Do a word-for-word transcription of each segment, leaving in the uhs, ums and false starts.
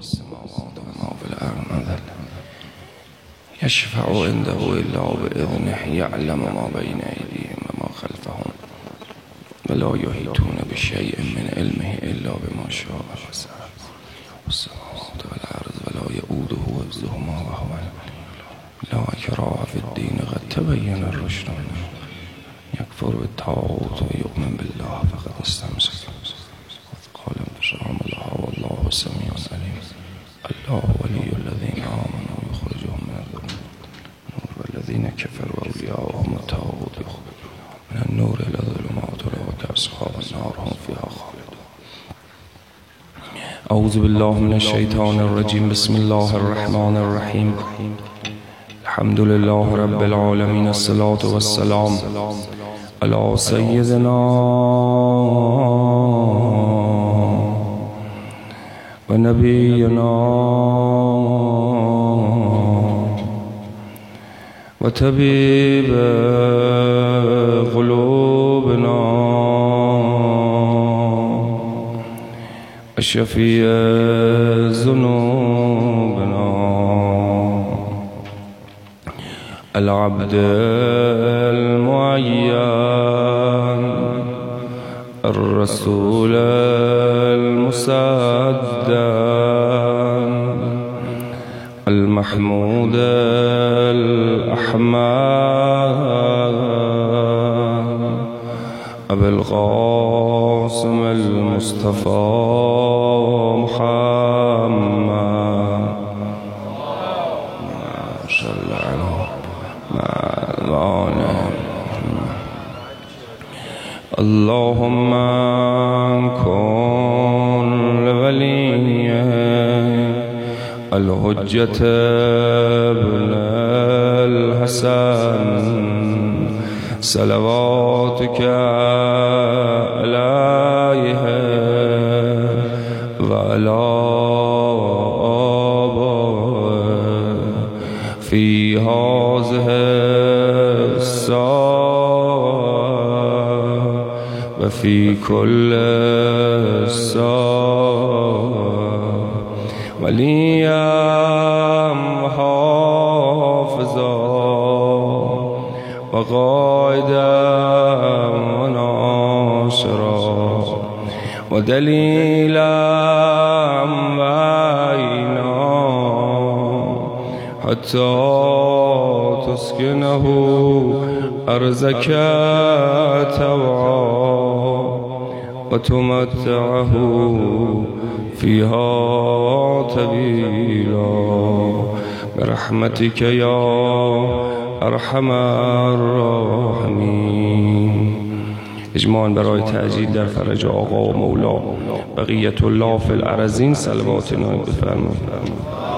السماوات وما في الأرض يشفع عنده إلا بإذنه يعلم ما بين أيديهم وما خلفهم ولا يحيطون بشيء من علمه إلا بما شاء وسع السماوات والأرض ولا يؤوده حفظهما وهو لا إكراه في الدين قد تبين الرشد يكفر بالطاغوت ويؤمن بالله فقد استمسك قال انفصام الله والله سميع عليم الله ولي الذين آمنوا يخرجهم من الظلمات والذين كفروا أولياءهم الطاغوت من النور إلى الظلمات أولئك أصحاب النار هم فيها خالدون. أعوذ بالله من الشيطان الرجيم. بسم الله الرحمن الرحيم. الحمد لله رب العالمين. الصلاة والسلام على سيدنا ونبينا وطبيب قلوبنا وشفيع ذنوبنا العبد المعين الرسول المصدق المحمود الأحمد أبي القاسم المصطفى محمد صلى الله عليه اللهم كن لولي الحجة ابن الحسن صلواتك عليه وعلى آبائه في هذه الساعة وفي كل ساعة وليا وحافظا وقائدا وناصرا ودليلا وعينا حتى تسكنه أرزك توعا وتمتعه فيها طويلا برحمتك يا ارحم الراحمین. اجماعاً برای تعجیل در فرج آقا و مولا بقیت الله فی الارضین صلوات نایب بفرمایید.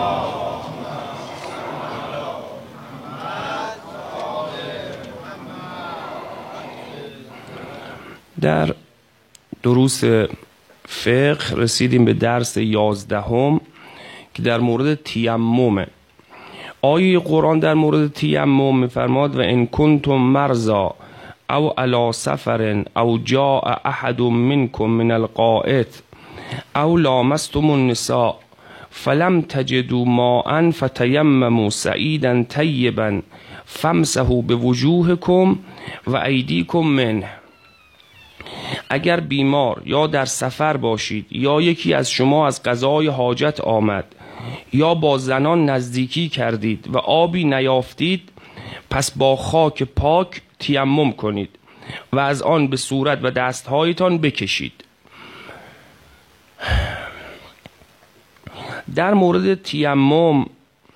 در دروس فقه رسیدیم به درس یازدهم که در مورد تیممه. آیه قرآن در مورد تیمم می‌فرماد و ان کنتم مرضا او علی سفر او جاء احد منکم من الغائط او لامستم النساء فلم تجدوا ماء فتیمموا صعیدا طیبا فامسحوا بوجوهکم و ایدیکم منه. اگر بیمار یا در سفر باشید یا یکی از شما از قضای حاجت آمد یا با زنان نزدیکی کردید و آبی نیافتید پس با خاک پاک تیمم کنید و از آن به صورت و دستهایتان بکشید. در مورد تیمم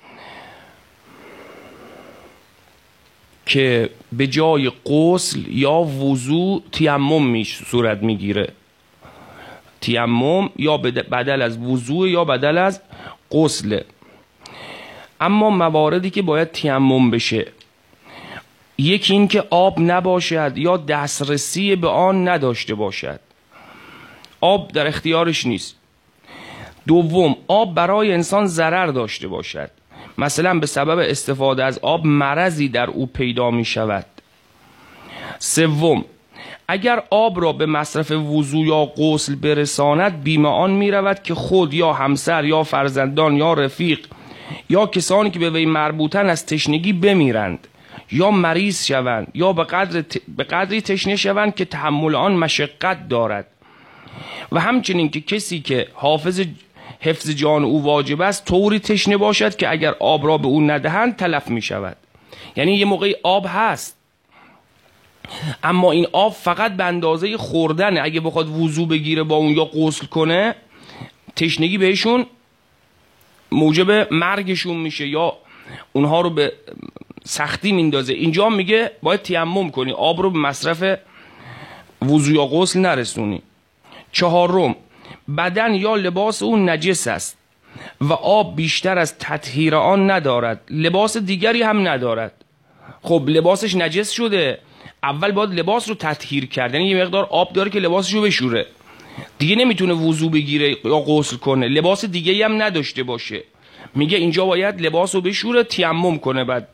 که به جای غسل یا وضو تیمم می صورت میگیره، تیمم یا بدل از وضو یا بدل از غسل. اما مواردی که باید تیمم بشه، یکی این که آب نباشد یا دسترسی به آن نداشته باشد، آب در اختیارش نیست. دوم، آب برای انسان ضرر داشته باشد، مثلا به سبب استفاده از آب مرضی در او پیدا می شود. سوم، اگر آب را به مصرف وضو یا غسل برساند بیم آن می رود که خود یا همسر یا فرزندان یا رفیق یا کسانی که به وی مربوطن از تشنگی بمیرند یا مریض شوند یا به قدر ت... به قدری تشنه شوند که تحمل آن مشقت دارد و همچنین که کسی که حافظ حفظ جان او واجب است طوری تشنه باشد که اگر آب را به او ندهند تلف می شود. یعنی یه موقعی آب هست اما این آب فقط به اندازه خوردنه، اگه بخواد وضو بگیره با اون یا غسل کنه تشنگی بهشون موجب مرگشون میشه یا اونها رو به سختی میندازه. اینجا میگه باید تیمم کنی، آب رو به مصرف وضو یا غسل نرسونی. چهارم، بدن یا لباس اون نجس است و آب بیشتر از تطهیر آن ندارد، لباس دیگری هم ندارد. خب لباسش نجس شده، اول باید لباس رو تطهیر کرد، یعنی یه مقدار آب داره که لباسش رو بشوره، دیگه نمیتونه وضو بگیره یا غسل کنه، لباس دیگه هم نداشته باشه. میگه اینجا باید لباس رو بشوره تیمم کنه. بعد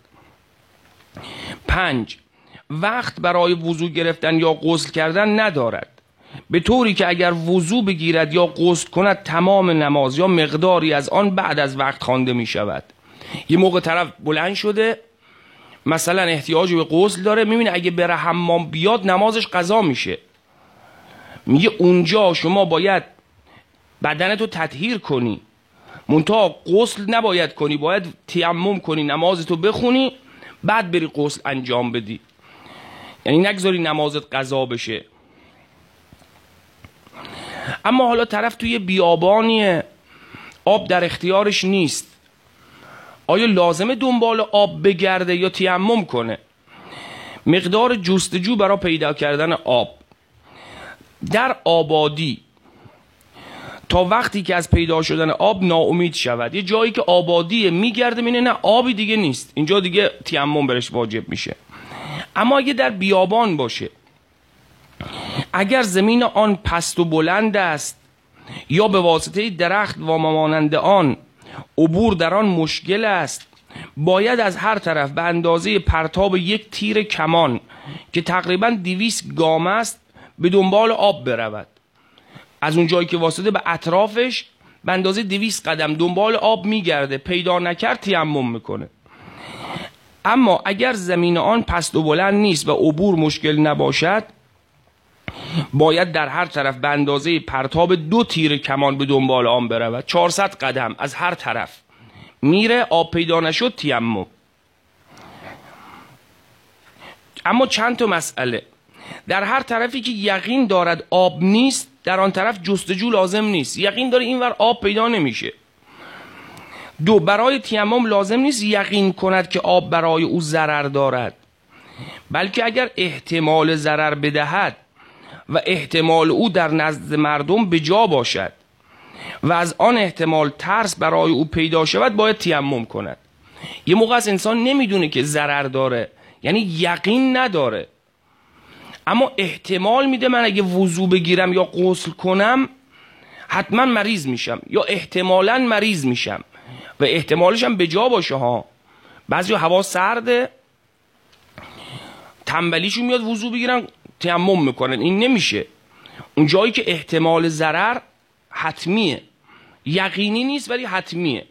پنج، وقت برای وضو گرفتن یا غسل کردن ندارد، به طوری که اگر وضو بگیرد یا غسل کند تمام نماز یا مقداری از آن بعد از وقت خوانده می شود. یه موقع طرف بلند شده مثلا احتیاج به غسل داره، میبینه اگه بره حمام بیاد نمازش قضا میشه. میگه اونجا شما باید بدنتو تطهیر کنی، منتها غسل نباید کنی، باید تیمم کنی، نمازتو بخونی بعد بری غسل انجام بدی، یعنی نگذاری نمازت قضا بشه. اما حالا طرف توی بیابانی آب در اختیارش نیست، آیا لازمه دنبال آب بگرده یا تیمم کنه؟ مقدار جستجو برای پیدا کردن آب در آبادی تا وقتی که از پیدا شدن آب ناامید شود. یه جایی که آبادیه میگرده مینه نه آبی دیگه نیست، اینجا دیگه تیمم برش واجب میشه. اما اگه در بیابان باشه، اگر زمین آن پست و بلند است یا به واسطه درخت و مانند آن عبور در آن مشکل است، باید از هر طرف به اندازه پرتاب یک تیر کمان که تقریبا دویست گام است به دنبال آب برود. از اون جایی که واسطه به اطرافش به اندازه دویست قدم دنبال آب میگرده، پیدا نکرد تیمم میکنه. اما اگر زمین آن پست و بلند نیست و عبور مشکل نباشد، باید در هر طرف به اندازه پرتاب دو تیر کمان به دنبال آن برود. چهارصد قدم از هر طرف میره، آب پیدا نشد تیمم. اما چند تا مسئله. در هر طرفی که یقین دارد آب نیست، در آن طرف جستجو لازم نیست، یقین داره اینور آب پیدا نمیشه. دو، برای تیمم لازم نیست یقین کند که آب برای او ضرر دارد، بلکه اگر احتمال ضرر بدهد و احتمال او در نزد مردم به جا باشد و از آن احتمال ترس برای او پیدا شود، باید تیمم کند. یه موقع از انسان نمیدونه که ضرر داره، یعنی یقین نداره، اما احتمال میده من اگه وضو بگیرم یا غسل کنم حتما مریض میشم یا احتمالاً مریض میشم و احتمالش هم به جا باشه ها. بعضی هوا سرده تنبلیشون میاد وضو بگیرن تیمم میکنن، این نمیشه. اون جایی که احتمال ضرر حتمیه، یقینی نیست ولی حتمیه.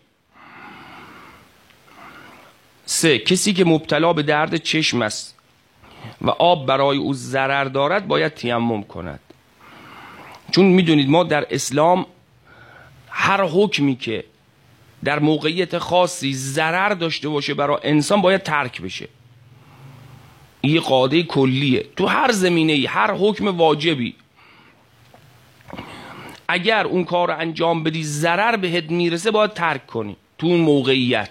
سه، کسی که مبتلا به درد چشم است و آب برای او ضرر دارد باید تیمم کند. چون میدونید ما در اسلام هر حکمی که در موقعیت خاصی ضرر داشته باشه برای انسان باید ترک بشه. این قاعده کلیه تو هر زمینه‌ای، هر حکم واجبی اگر اون کار رو انجام بدی ضرر بهت میرسه باید ترک کنی تو اون موقعیت.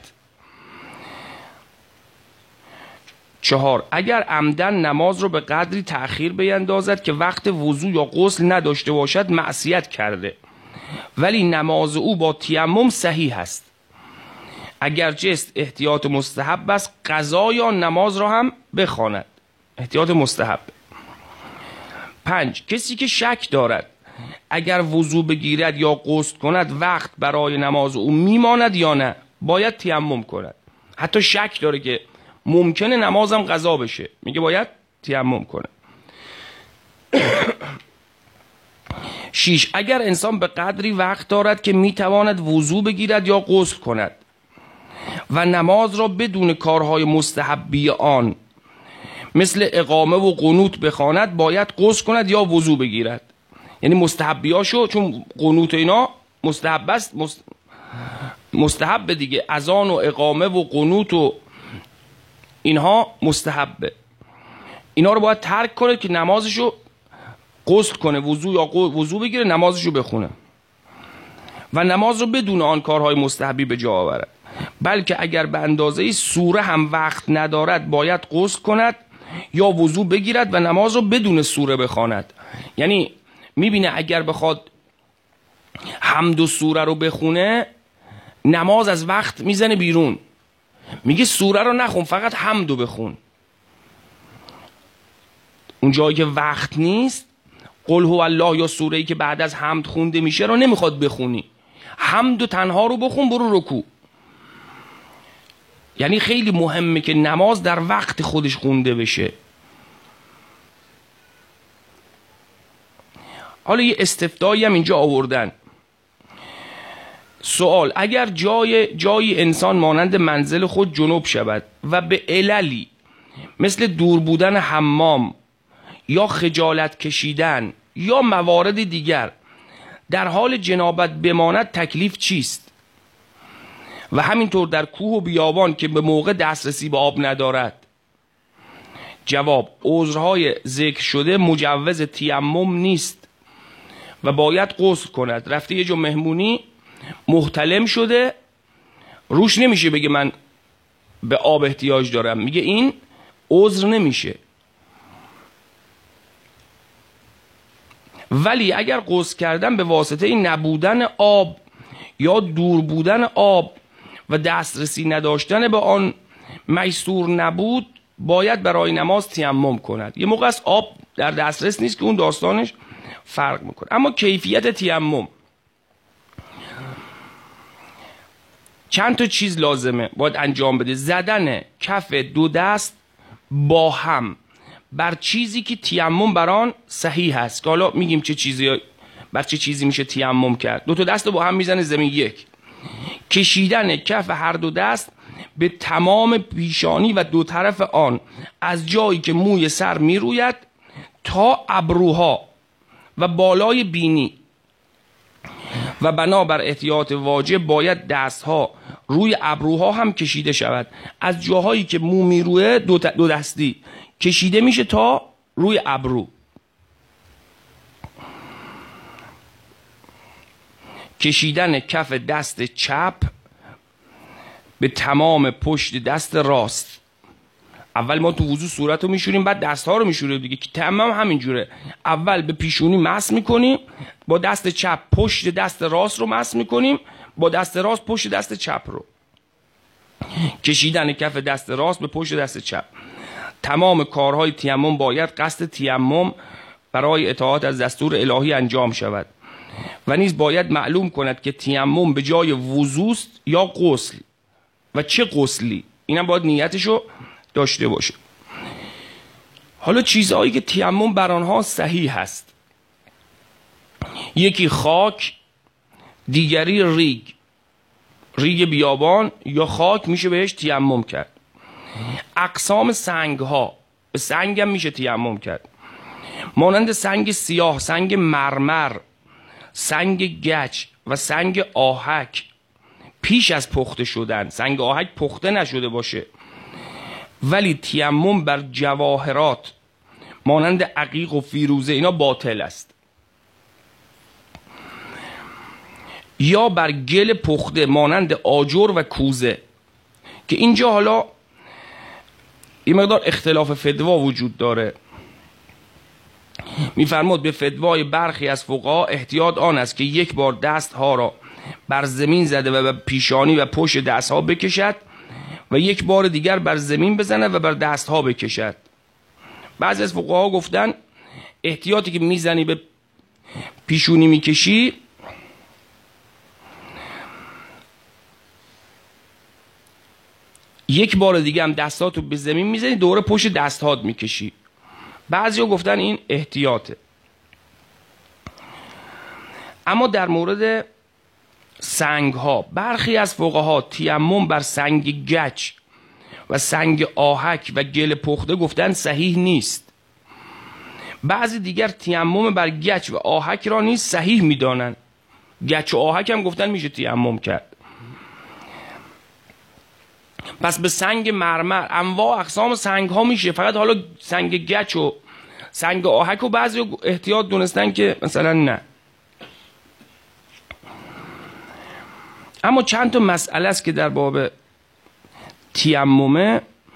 چهار، اگر عمدن نماز رو به قدری تأخیر بیندازد که وقت وضو یا غسل نداشته باشد معصیت کرده، ولی نماز او با تیمم صحیح است. اگر جست احتیاط مستحب است قضا یا نماز را هم بخواند، احتیاط مستحب. پنج، کسی که شک دارد اگر وضو بگیرد یا غسل کند وقت برای نماز او میماند یا نه، باید تیمم کند. حتی شک داره که ممکنه نمازم قضا بشه، میگه باید تیمم کنه. شیش، اگر انسان به قدری وقت دارد که میتواند وضو بگیرد یا غسل کند و نماز را بدون کارهای مستحبی آن مثل اقامه و قنوت بخواند، باید غسل کند یا وضو بگیرد. یعنی مستحبیاشو، چون قنوت اینا مستحب است، مست... مستحب دیگه، اذان و اقامه و قنوت و اینها مستحبه، اینا رو باید ترک کنه که نمازشو غسل کنه، وضو یا وضو بگیره، نمازشو بخونه و نماز رو بدون آن کارهای مستحبی به جا آورد. بلکه اگر به اندازه سوره هم وقت ندارد، باید غسل کند یا وضو بگیرد و نماز رو بدون سوره بخواند. یعنی میبینه اگر بخواد حمد و سوره رو بخونه، نماز از وقت میزنه بیرون، میگه سوره رو نخون، فقط حمد رو بخون. اون جایی که وقت نیست، قل هو الله یا سوره‌ای که بعد از حمد خونده میشه رو نمیخواد بخونی، حمد و تنها رو بخون، برو رکوع. یعنی خیلی مهمه که نماز در وقت خودش خونده بشه. حالا یه استفتایی هم اینجا آوردن. سوال: اگر جای جایی انسان مانند منزل خود جنوب شود و به عللی مثل دور بودن حمام یا خجالت کشیدن یا موارد دیگر در حال جنابت بماند، تکلیف چیست؟ و همینطور در کوه و بیابان که به موقع دسترسی به آب ندارد. جواب: عذرهای ذکر شده مجوز تیمم نیست و باید غسل کند. رفته یه جا مهمونی، محتلم شده، روش نمیشه بگه من به آب احتیاج دارم، میگه این عذر نمیشه. ولی اگر غسل کردن به واسطه این نبودن آب یا دور بودن آب و دسترسی نداشتن به آن میسور نبود، باید برای نماز تیمم کند. یه موقع از آب در دسترس نیست که اون داستانش فرق میکنه. اما کیفیت تیمم، چند تا چیز لازمه باید انجام بده. زدن کف دو دست با هم بر چیزی که تیمم بر آن صحیح هست، که حالا میگیم چه چیزی، بر چه چیزی میشه تیمم کرد. دو تا دست رو با هم میزنه زمین. یک، کشیدن کف هر دو دست به تمام پیشانی و دو طرف آن از جایی که موی سر میروید تا ابروها و بالای بینی، و بنابر احتیاط واجب باید دستها روی ابروها هم کشیده شود. از جاهایی که مو میروه دو, دو دستی کشیده میشه تا روی ابرو. کشیدن کف دست چپ به تمام پشت دست راست. اول ما تو وضو صورت رو میشوریم، بعد دست ها رو میشوریم دیگه، که تمام همینجوره. اول به پیشونی مس میکنیم، با دست چپ پشت دست راست رو مس میکنیم، با دست راست پشت دست چپ رو. کشیدن کف دست راست به پشت دست چپ. تمام کارهای تیمم باید قصد تیمم برای اطاعت از دستور الهی انجام شود و نیز باید معلوم کند که تیمم به جای وضوست یا غسل و چه غسلی. اینم باید نیتشو داشته باشه. حالا چیزهایی که تیمم بر آنها صحیح هست: یکی خاک، دیگری ریگ. ریگ بیابان یا خاک میشه بهش تیمم کرد. اقسام سنگ ها، به سنگ هم میشه تیمم کرد، مانند سنگ سیاه، سنگ مرمر، سنگ گچ و سنگ آهک پیش از پخته شدن. سنگ آهک پخته نشده باشه. ولی تیمم بر جواهرات مانند عقیق و فیروزه اینا باطل است. یا بر گل پخته مانند آجر و کوزه، که اینجا حالا این مقدار اختلاف فتوا وجود داره. میفرمود به فتوای برخی از فقها احتیاط آن است که یک بار دست ها را بر زمین زده و بر پیشانی و پشت دست ها بکشد و یک بار دیگر بر زمین بزنه و بر دست ها بکشد. بعضی از فقها گفتن احتیاطی که میزنی به پیشونی میکشی، یک بار دیگه هم دستاتو به زمین میزنی، دوره پشت دستهات میکشی. بعضیا گفتن این احتیاطه. اما در مورد سنگ ها برخی از فقها تیمم بر سنگ گچ و سنگ آهک و گل پخته گفتن صحیح نیست. بعضی دیگر تیمم بر گچ و آهک را نیز صحیح میدانند. گچ و آهک هم گفتن میشه تیمم کرد. پس به سنگ مرمر، انواع اقسام سنگ ها میشه، فقط حالا سنگ گچ و سنگ آهک و بعضی احتیاط دونستن که مثلا نه. اما چند تا مسئله است که در باب تیممه.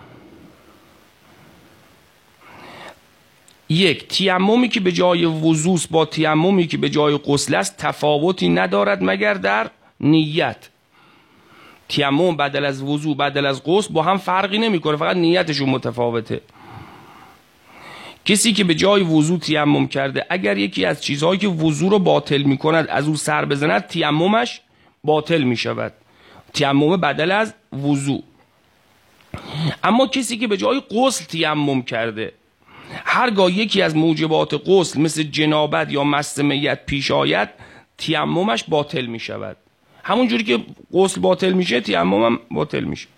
یک، تیممی که به جای وضو با تیممی که به جای غسل است تفاوتی ندارد مگر در نیت. تیمم بدل از وضو بدل از غسل با هم فرقی نمیکنه، فقط نیتشون متفاوته. کسی که به جای وضو تیمم کرده اگر یکی از چیزهایی که وضو رو باطل میکند از او سر بزند تیممش باطل میشود. تیمم بدل از وضو. اما کسی که به جای غسل تیمم کرده هرگاه یکی از موجبات غسل مثل جنابت یا مس میت پیش آید تیممش باطل می شود. همون جوری که غسل باطل میشه تیمم هم باطل میشه.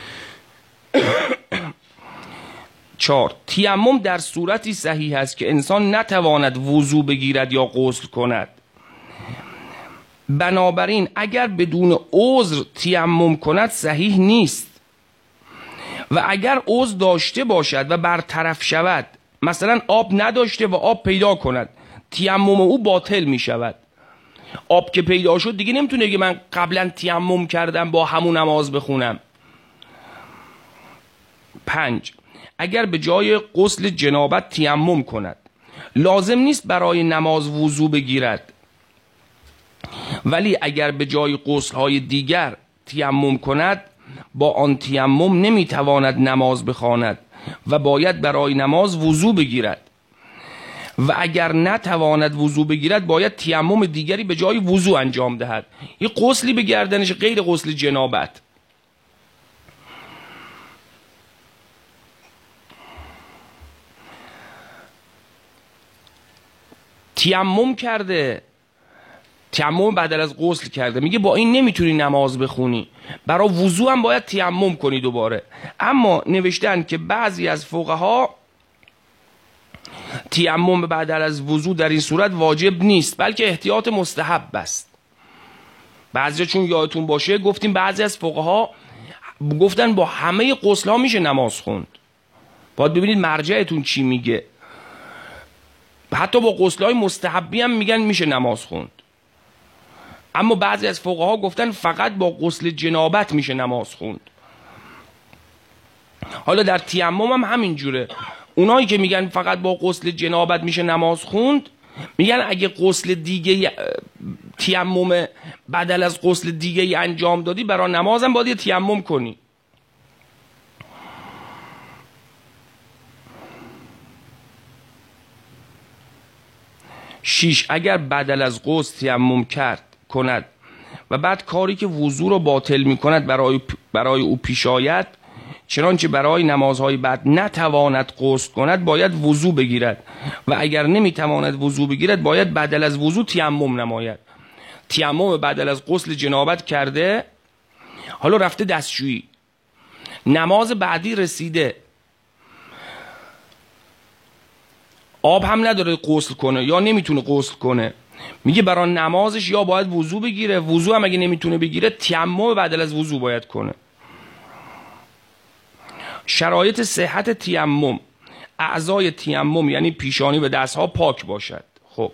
چهار، تیمم در صورتی صحیح است که انسان نتواند وضو بگیرد یا غسل کند. بنابراین اگر بدون عذر تیمم کند صحیح نیست و اگر عذر داشته باشد و برطرف شود، مثلا آب نداشته و آب پیدا کند، تیمم او باطل می شود. آب که پیدا شد دیگه نمیتونه که من قبلا تیمم کردم با همون نماز بخونم. پنج، اگر به جای غسل جنابت تیمم کند لازم نیست برای نماز وضو بگیرد، ولی اگر به جای غسل های دیگر تیمم کند با آن تیمم نمیتواند نماز بخواند و باید برای نماز وضو بگیرد و اگر نتواند وضو بگیرد باید تیمم دیگری به جای وضو انجام دهد. یه غسلی به گردنش غیر غسل جنابت. تیمم کرده، تیمم بدل از غسل کرده، میگه با این نمیتونی نماز بخونی، برای وضو هم باید تیمم کنی دوباره. اما نوشتن که بعضی از فقها تیمم بدل از وضو در این صورت واجب نیست بلکه احتیاط مستحب است. بعضی چون یادتون باشه گفتیم بعضی از فقها گفتن با همه غسل ها میشه نماز خوند. باید ببینید مرجعتون چی میگه. حتی با غسل های مستحبی هم میگن میشه نماز خوند. اما بعضی از فقها گفتن فقط با غسل جنابت میشه نماز خوند. حالا در تیمم هم همین جوره. اونایی که میگن فقط با غسل جنابت میشه نماز خوند میگن اگه غسل دیگه تیمم بدل از غسل دیگه انجام دادی برای نماز هم باید تیمم کنی. شیش، اگر بدل از غسل تیمم کرد کند و بعد کاری که وضو رو باطل میکند برای برای او پیش آید، چنانچه برای نمازهای بعد نتواند غسل کند باید وضو بگیرد و اگر نمیتواند وضو بگیرد باید بدل از وضو تیمم نماید. تیمم بدل از غسل جنابت کرده، حالا رفته دستشویی، نماز بعدی رسیده، آب هم نداره غسل کنه یا نمیتونه غسل کنه، میگه برای نمازش یا باید وضو بگیره، وضو هم اگه نمیتونه بگیره تیمم بدل از وضو باید کنه. شرایط صحت تیمم: اعضای تیمم یعنی پیشانی و دستها پاک باشد. خب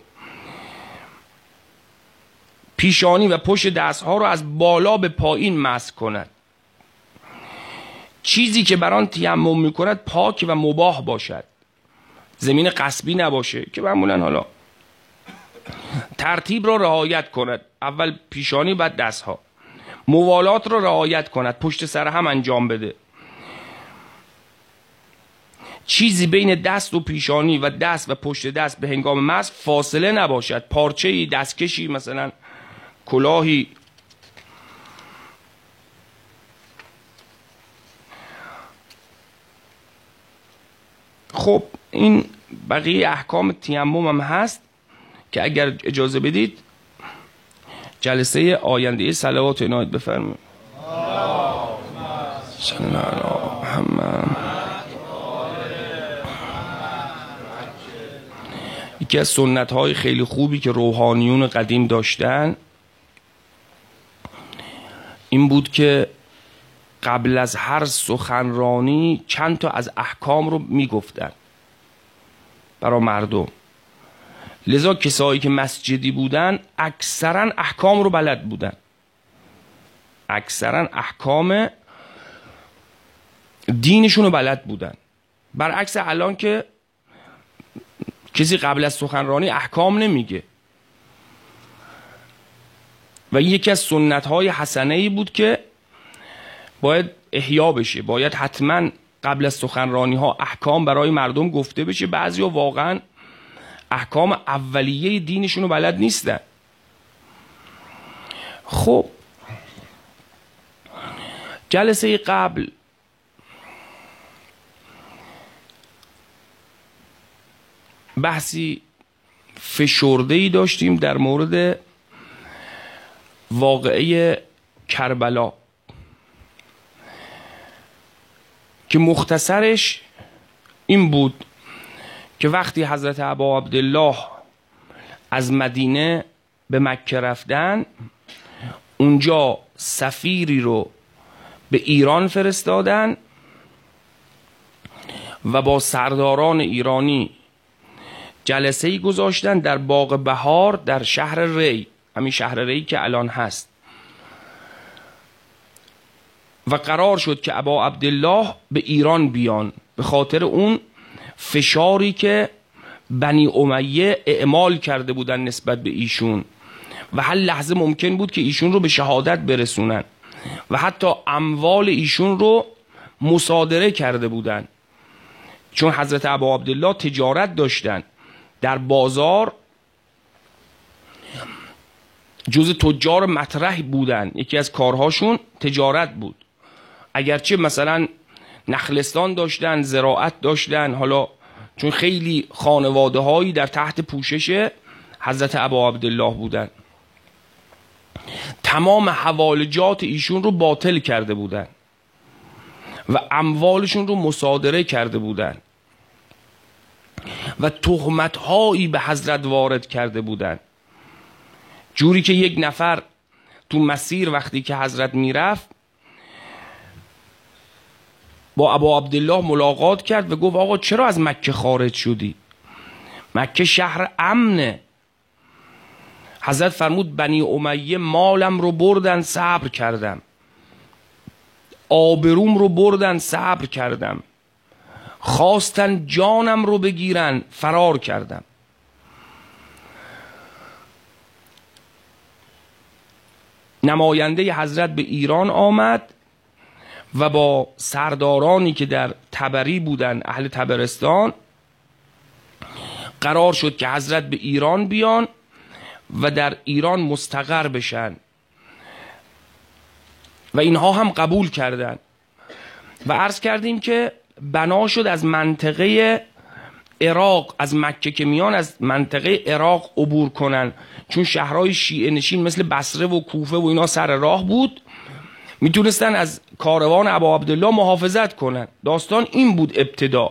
پیشانی و پشت دستها رو از بالا به پایین مسح کند. چیزی که بر آن تیمم میکند پاک و مباح باشد، زمین غصبی نباشه که معمولا حالا ترتیب را رعایت کند، اول پیشانی بعد دستها، موالات را رعایت کند، پشت سر هم انجام بده. چیزی بین دست و پیشانی و دست و پشت دست به هنگام مسح فاصله نباشد، پارچه‌ای، دستکشی، مثلا کلاهی. خب این بقیه احکام تیمم هم هست که اگر اجازه بدید جلسه آینده صلوات عنایت بفرمایید. صلی الله علی محمد. یکی از سنت های خیلی خوبی که روحانیون قدیم داشتن این بود که قبل از هر سخنرانی چند تا از احکام رو میگفتن برای مردم. لذا کسایی که مسجدی بودن اکثرا احکام رو بلد بودن، اکثرا احکام دینشون رو بلد بودن، برعکس الان که کسی قبل از سخنرانی احکام نمیگه. و این یکی از سنت های حسنه ای بود که باید احیا بشه، باید حتما قبل از سخنرانی ها احکام برای مردم گفته بشه. بعضی ها واقعا احکام اولیه دینشون رو بلد نیستن. خب جلسه قبل بحثی فشرده‌ای داشتیم در مورد واقعه کربلا که مختصرش این بود که وقتی حضرت ابا عبدالله از مدینه به مکه رفتن، اونجا سفیری رو به ایران فرستادن و با سرداران ایرانی جلسه‌ای گذاشتن در باغ بهار در شهر ری، همین شهر ری که الان هست. و قرار شد که ابا عبدالله به ایران بیان به خاطر اون فشاری که بنی امیه اعمال کرده بودن نسبت به ایشون و هر لحظه ممکن بود که ایشون رو به شهادت برسونن و حتی اموال ایشون رو مصادره کرده بودن، چون حضرت ابا عبدالله تجارت داشتن در بازار، جز تجار مطرح بودن، یکی از کارهاشون تجارت بود. اگرچه مثلا نخلستان داشتن، زراعت داشتن، حالا چون خیلی خانواده هایی در تحت پوشش حضرت ابا عبدالله بودن، تمام حوالجات ایشون رو باطل کرده بودن و اموالشون رو مصادره کرده بودن و تهمت هایی به حضرت وارد کرده بودن، جوری که یک نفر تو مسیر وقتی که حضرت میرفت با ابا عبدالله ملاقات کرد و گفت آقا چرا از مکه خارج شدی؟ مکه شهر امنه. حضرت فرمود بنی امیه مالم رو بردن صبر کردم، آبروم رو بردن صبر کردم، خواستن جانم رو بگیرن فرار کردم. نماینده حضرت به ایران آمد و با سردارانی که در تبری بودن، اهل تبرستان، قرار شد که حضرت به ایران بیان و در ایران مستقر بشن و اینها هم قبول کردند و عرض کردیم که بنا شد از منطقه عراق، از مکه که میان از منطقه عراق عبور کنن، چون شهرهای شیعه نشین مثل بصره و کوفه و اینا سر راه بود، میتونستن از کاروان ابا عبدالله محافظت کنن. داستان این بود ابتدا.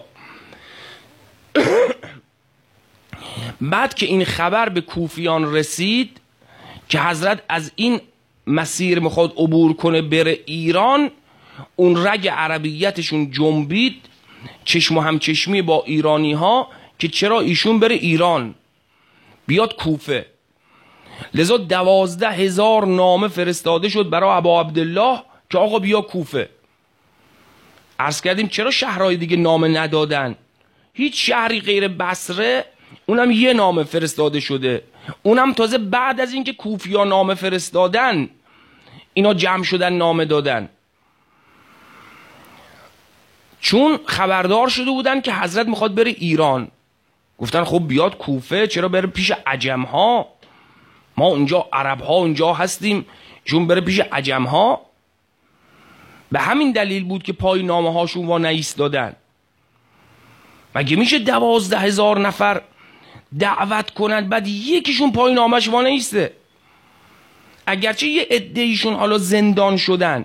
بعد که این خبر به کوفیان رسید که حضرت از این مسیر میخواد عبور کنه بره ایران، اون رگ عربیتشون جنبید، چشم و همچشمی با ایرانی ها که چرا ایشون بره ایران بیاد کوفه. لذا دوازده هزار نامه فرستاده شد برای ابا عبدالله که آقا بیا کوفه. عرض کردیم چرا شهرهای دیگه نامه ندادن؟ هیچ شهری غیر بصره اونم یه نامه فرستاده شده، اونم تازه بعد از اینکه کوفیا نامه فرستادن اینا جمع شدن نامه دادن، چون خبردار شده بودن که حضرت میخواد بره ایران. گفتن خب بیاد کوفه، چرا بره پیش عجم ها؟ ما اونجا عرب ها اونجا هستیم، چون بره پیش عجم ها. به همین دلیل بود که پای نامه هاشون وا نایستادن. مگه میشه دوازده هزار نفر دعوت کنند بعد یکیشون پای نامش وانه ایسته؟ اگرچه یه عده‌ایشون حالا زندان شدن،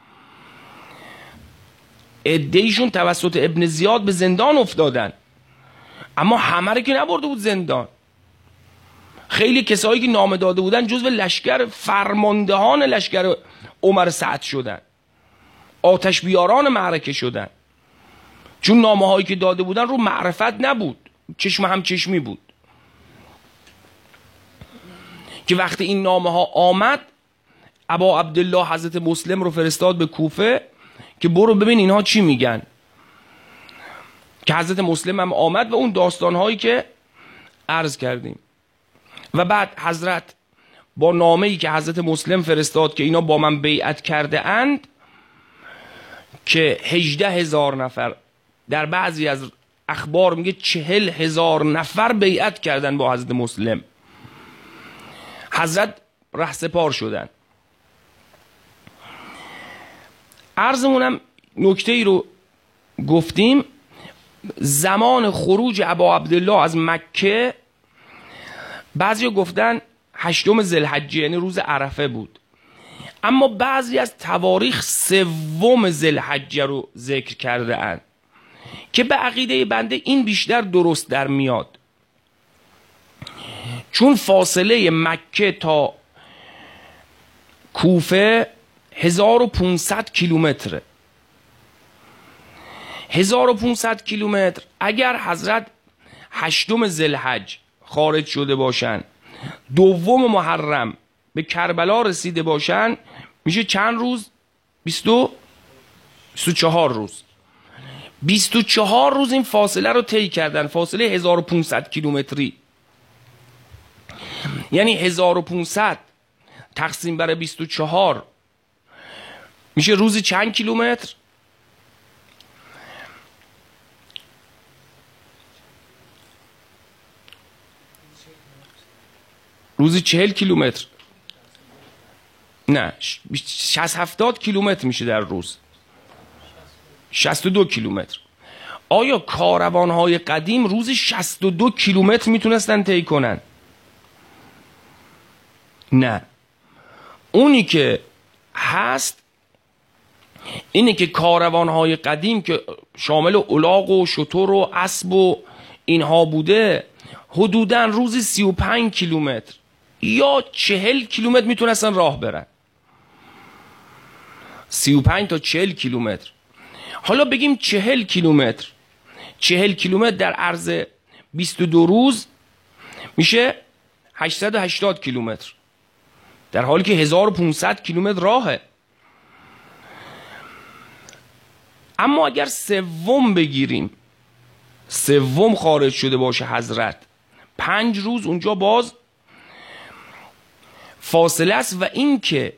عده‌ایشون توسط ابن زیاد به زندان افتادن، اما همه رو که نبرده بود زندان. خیلی کسایی که نامه داده بودن جزو لشکر فرماندهان لشکر عمر سعد شدن، آتش بیاران معرکه شدن، چون نامه هایی که داده بودن رو معرفت نبود، چشم هم چشمی بود. که وقتی این نامه ها آمد، ابا عبدالله حضرت مسلم رو فرستاد به کوفه که برو ببین اینها چی میگن. که حضرت مسلم هم آمد و اون داستان هایی که عرض کردیم. و بعد حضرت با نامه‌ای که حضرت مسلم فرستاد که اینا با من بیعت کرده اند، که هجده هزار نفر، در بعضی از اخبار میگه چهل هزار نفر بیعت کردن با حضرت مسلم، حضرت رهسپار شدن. عرضمونم نکته ای رو گفتیم، زمان خروج ابا عبدالله از مکه بعضی گفتن هشتم ذوالحجه، یعنی روز عرفه بود، اما بعضی از تواریخ سوم ذوالحجه رو ذکر کرده اند که به عقیده بنده این بیشتر درست در میاد، چون فاصله مکه تا کوفه هزار و پانصد کیلومتره. هزار و پانصد کیلومتر اگر حضرت هشتم ذوالحجه خارج شده باشن، دوم محرم به کربلا رسیده باشن، میشه چند روز؟ بیست و چهار روز. بیست و چهار روز این فاصله رو طی کردن، فاصله هزار و پانصد کیلومتری. یعنی هزار و پانصد تقسیم بر بیست و چهار میشه روزی چند کیلومتر؟ روزی چهل کیلومتر، نه شصت هفتاد کیلومتر میشه در روز، شصت و دو کیلومتر. آیا کاروانهای قدیم روزی شصت و دو کیلومتر میتونستن طی کنن؟ نه. اونی که هست اینه که کاروانهای قدیم که شامل الاغ و شتر و اسب و اینها بوده، حدوداً روزی سی و پنج کیلومتر یا چهل کیلومتر میتونستن راه برن، سی و پنج تا چهل کیلومتر. حالا بگیم چهل کیلومتر، چهل کیلومتر در عرض بیست و دو روز میشه هشتصد و هشتاد کیلومتر، در حالی که هزار و پانصد کیلومتر راهه. اما اگر سوم بگیریم، سوم خارج شده باشه حضرت، پنج روز اونجا باز فاصله است. و این که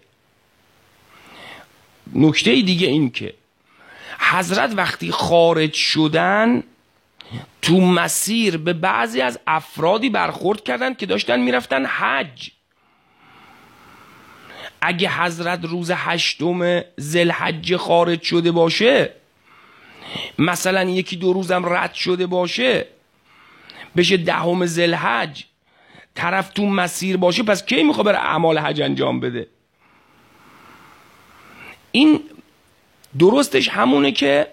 نکته دیگه این که حضرت وقتی خارج شدن تو مسیر به بعضی از افرادی برخورد کردن که داشتن میرفتن حج. اگه حضرت روز هشتم ذوالحجه خارج شده باشه، مثلا یکی دو روزم رد شده باشه بشه دهم ذوالحجه، طرف تو مسیر باشه، پس کی میخواد بره اعمال حج انجام بده؟ این درستش همونه که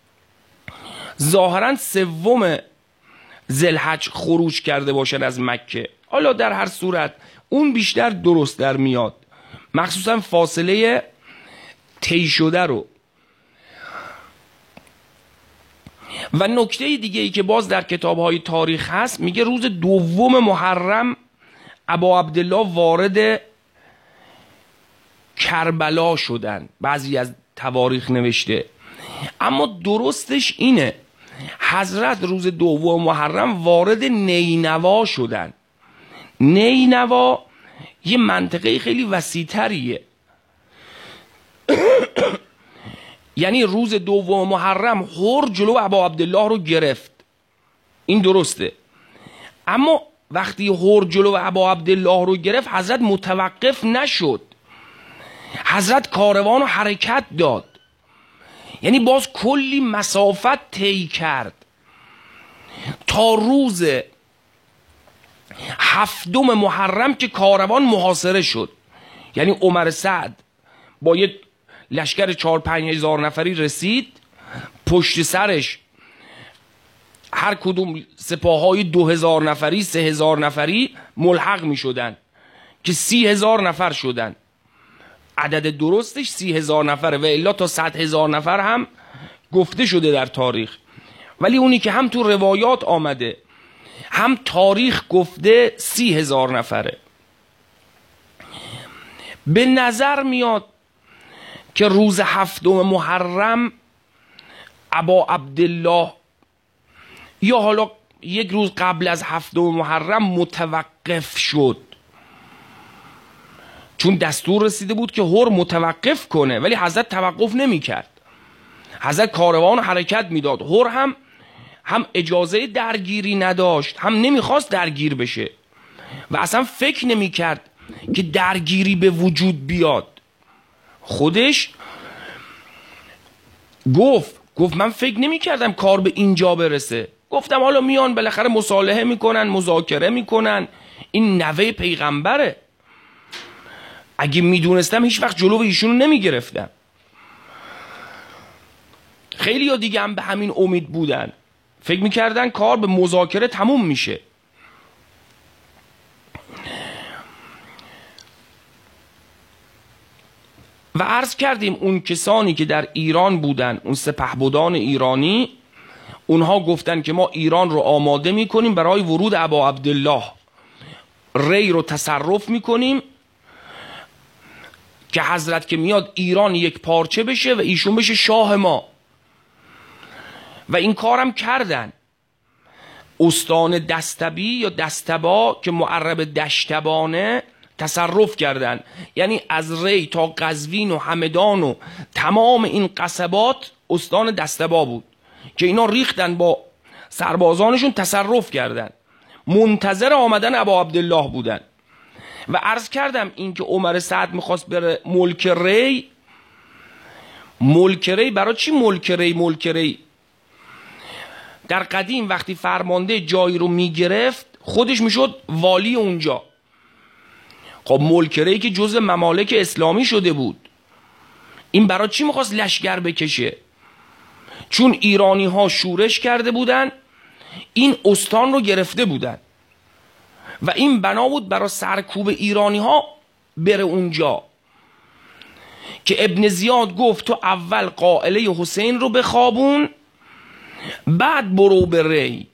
ظاهرا سوم ذوالحجه خروج کرده باشن از مکه. حالا در هر صورت اون بیشتر درست در میاد، مخصوصا فاصله طی شده رو. و نکته دیگه ای که باز در کتاب‌های تاریخ هست، میگه روز دوم محرم ابا عبدالله وارد کربلا شدن، بعضی از تواریخ نوشته. اما درستش اینه حضرت روز دوم محرم وارد نینوا شدن. نینوا یه منطقه خیلی وسیع‌تریه. یعنی روز دوم محرم هر جلو ابا عبدالله رو گرفت، این درسته. اما وقتی هر جلو ابا عبدالله رو گرفت، حضرت متوقف نشد، حضرت کاروان رو حرکت داد، یعنی باز کلی مسافت طی کرد. تا روز هفتم محرم که کاروان محاصره شد. یعنی عمر سعد با یه لشکر چهار پنج هزار نفری رسید، پشت سرش هر کدوم سپاهای دو هزار نفری سه هزار نفری ملحق می شدن که سی هزار نفر شدن. عدد درستش سی هزار نفره و الا تا صد هزار نفر هم گفته شده در تاریخ، ولی اونی که هم تو روایات آمده هم تاریخ گفته سی هزار نفره. به نظر میاد که روز هفتم محرم ابا عبدالله یا حالا یک روز قبل از هفتم محرم متوقف شد، چون دستور رسیده بود که هر متوقف کنه، ولی حضرت توقف نمی کرد. حضرت کاروان حرکت میداد. هر هم هم اجازه درگیری نداشت، هم نمیخواست درگیر بشه و اصلا فکر نمی کرد که درگیری به وجود بیاد. خودش گفت گفت من فکر نمی کردم کار به اینجا برسه. گفتم حالا میان بالاخره مصالحه میکنن، مذاکره میکنن، این نوه پیغمبره. اگه میدونستم هیچ وقت جلو ایشونو نمیگرفتم. خیلی ها دیگه هم به همین امید بودن، فکر میکردن کار به مذاکره تموم میشه. و عرض کردیم اون کسانی که در ایران بودن، اون سپهبدان ایرانی، اونها گفتن که ما ایران رو آماده میکنیم برای ورود ابا عبدالله، ری رو تصرف میکنیم که حضرت که میاد ایران یک پارچه بشه و ایشون بشه شاه ما. و این کارم کردن. استان دستبی یا دستبا که معرب دشتبانه تصرف کردن، یعنی از ری تا قزوین و همدان و تمام این قصبات استان دستبا بود که اینا ریختن با سربازانشون تصرف کردن، منتظر آمدن ابا عبدالله بودن. و عرض کردم این که عمر سعد میخواست بره ملک ری، ملک ری برای چی ملک ری ملک ری؟ در قدیم وقتی فرمانده جایی رو میگرفت خودش میشد والی اونجا. خب ملک ری که جزء ممالک اسلامی شده بود، این برای چی میخواست لشکر بکشه؟ چون ایرانی ها شورش کرده بودن، این استان رو گرفته بودن و این بنا بود برای سرکوب ایرانی ها بره اونجا. که ابن زیاد گفت تو اول قائله حسین رو بخوابون، بعد برو به ری.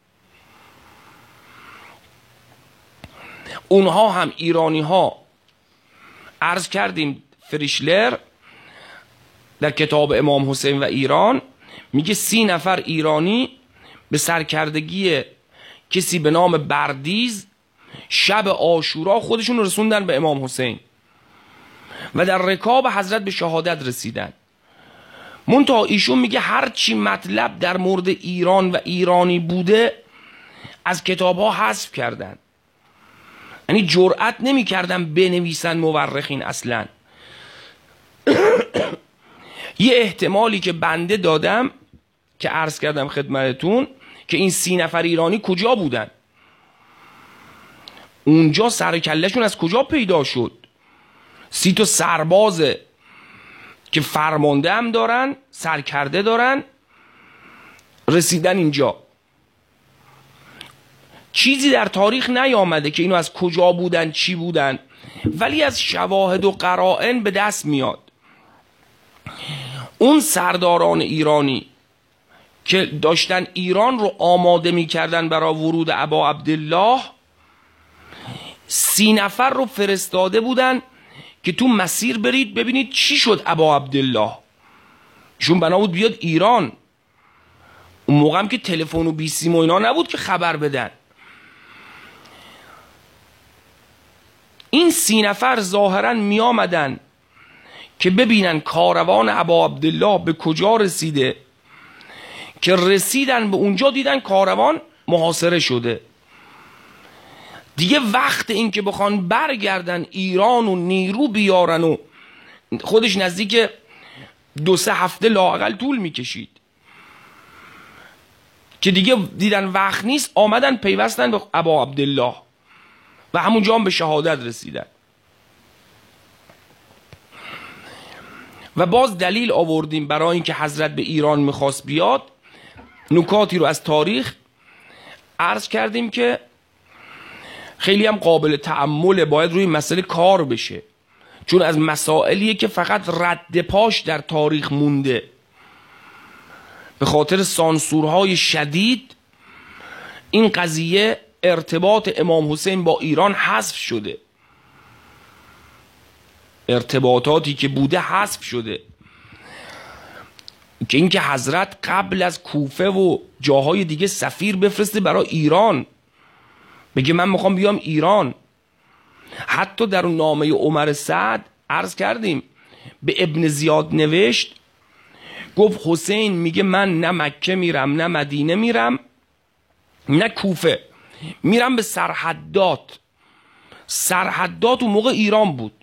اونها هم ایرانی ها، عرض کردیم فریشلر در کتاب امام حسین و ایران میگه سی نفر ایرانی به سرکردگی کسی به نام بردیز شب عاشورا خودشون رسوندن به امام حسین و در رکاب حضرت به شهادت رسیدن. منتها ایشون میگه هر چی مطلب در مورد ایران و ایرانی بوده از کتاب ها حذف کردن، یعنی جرأت نمی کردن بنویسن مورخین اصلا. یه احتمالی که بنده دادم که عرض کردم خدمتتون که این سی نفر ایرانی کجا بودن، اونجا سر کلهشون از کجا پیدا شد. سی تا سربازه که فرمانده هم دارن، سرکرده دارن، رسیدن اینجا. چیزی در تاریخ نیامده که اینو از کجا بودن چی بودن، ولی از شواهد و قرائن به دست میاد. اون سرداران ایرانی که داشتن ایران رو آماده میکردن برای ورود ابا عبدالله، سی نفر رو فرستاده بودن که تو مسیر برید ببینید چی شد ابا عبدالله. ایشون بنا بود بیاد ایران. اون موقع هم که تلفن و بیسیم و اینا نبود که خبر بدن. این سی نفر ظاهرا می آمدن که ببینن کاروان ابا عبدالله به کجا رسیده، که رسیدن به اونجا دیدن کاروان محاصره شده. دیگه وقت این که بخوان برگردن ایران و نیرو بیارن و خودش نزدیک دو سه هفته لااقل طول میکشید. که دیگه دیدن وقت نیست، آمدن پیوستن به ابا عبدالله و همونجا هم به شهادت رسیدن. و باز دلیل آوردیم برای اینکه حضرت به ایران میخواست بیاد. نکاتی رو از تاریخ عرض کردیم که خیلی هم قابل تأمله، باید روی مسئله کار بشه، چون از مسائلیه که فقط رد پاش در تاریخ مونده. به خاطر سانسورهای شدید این قضیه ارتباط امام حسین با ایران حذف شده، ارتباطاتی که بوده حذف شده، که اینکه حضرت قبل از کوفه و جاهای دیگه سفیر بفرسته برای ایران، بگه من میخوام بیام ایران. حتی در اون نامه عمر سعد عرض کردیم به ابن زیاد نوشت، گفت حسین میگه من نه مکه میرم نه مدینه میرم نه کوفه، میرم به سرحدات. سرحدات اون موقع ایران بود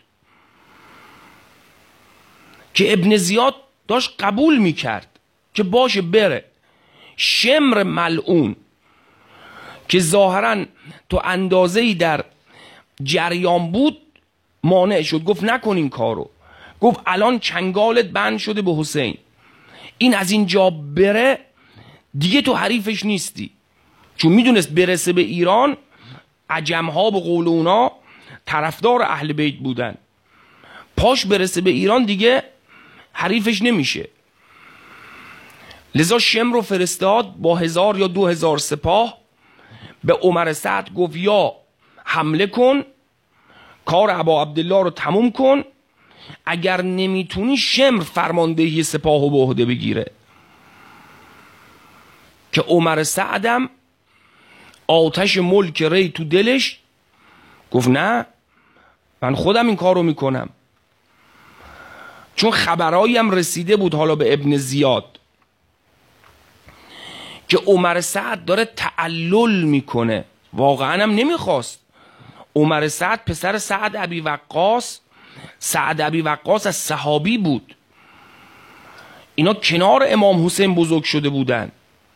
که ابن زیاد داشت قبول میکرد که باشه بره. شمر ملعون که ظاهرا تو اندازه‌ای در جریان بود مانع شد، گفت نکن این کارو، گفت الان چنگالت بند شده به حسین، این از اینجا بره دیگه تو حریفش نیستی. چون میدونست برسه به ایران عجمها به قول اونا طرفدار اهل بیت بودن، پاش برسه به ایران دیگه حریفش نمیشه. لذا شمر رو فرستاد با هزار یا دو هزار سپاه به عمر سعد، گفت یا حمله کن کار ابا عبدالله رو تموم کن، اگر نمیتونی شمر فرماندهی سپاه رو به عهده بگیره. که عمر سعدم آتش ملک ری تو دلش، گفت نه من خودم این کار رو میکنم. چون خبرایی هم رسیده بود حالا به ابن زیاد که عمر سعد داره تعلل میکنه، واقعا هم نمیخواست. عمر سعد پسر سعد ابی وقاص، سعد ابی وقاص از صحابی بود، اینا کنار امام حسین بزرگ شده بودن،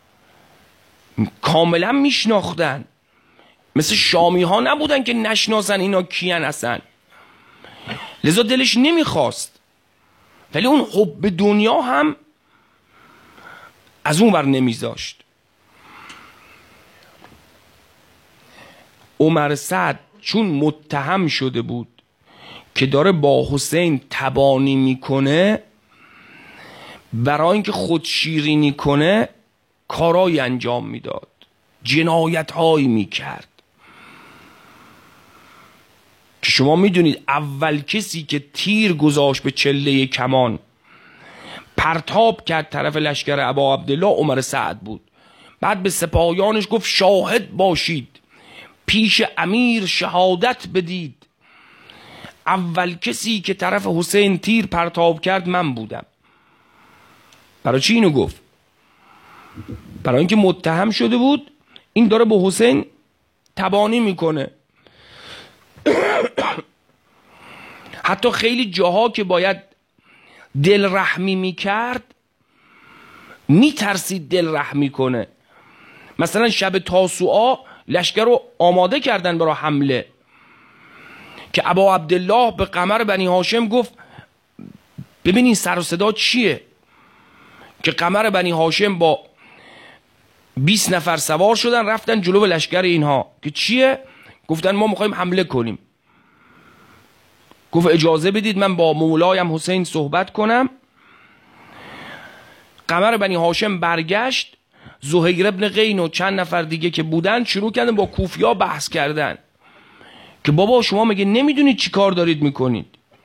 کاملا میشناختن، مثل شامی ها نبودن که نشناسن اینا کیان هستن. لذا دلش نمیخواست، ولی اون حب دنیا هم از اون ور نمیذاشت. عمر سعد چون متهم شده بود که داره با حسین تبانی میکنه، برای اینکه خود شیرینی کنه کارایی انجام میداد، جنایت هایی میکرد که شما میدونید اول کسی که تیر گذاشت به چله کمان پرتاب کرد طرف لشکر ابا عبدالله عمر سعد بود. بعد به سپاهیانش گفت شاهد باشید، پیش امیر شهادت بدید، اول کسی که طرف حسین تیر پرتاب کرد من بودم. برای چی اینو گفت؟ برای اینکه متهم شده بود این داره به حسین تبانی میکنه. حتی خیلی جاها که باید دل رحمی میکرد میترسید دل رحمی کنه. مثلا شب تاسوعا لشکر رو آماده کردن برای حمله که ابا عبدالله به قمر بنی هاشم گفت ببینین سر و صدا چیه، که قمر بنی هاشم با بیست نفر سوار شدن رفتن جلو لشکر اینها که چیه، گفتن ما میخوایم حمله کنیم. گفت اجازه بدید من با مولایم حسین صحبت کنم. قمر بنی هاشم برگشت، زهیر ابن قین و چند نفر دیگه که بودن شروع کردن با کوفیا بحث کردن که بابا شما مگه نمیدونید چی کار دارید میکنید.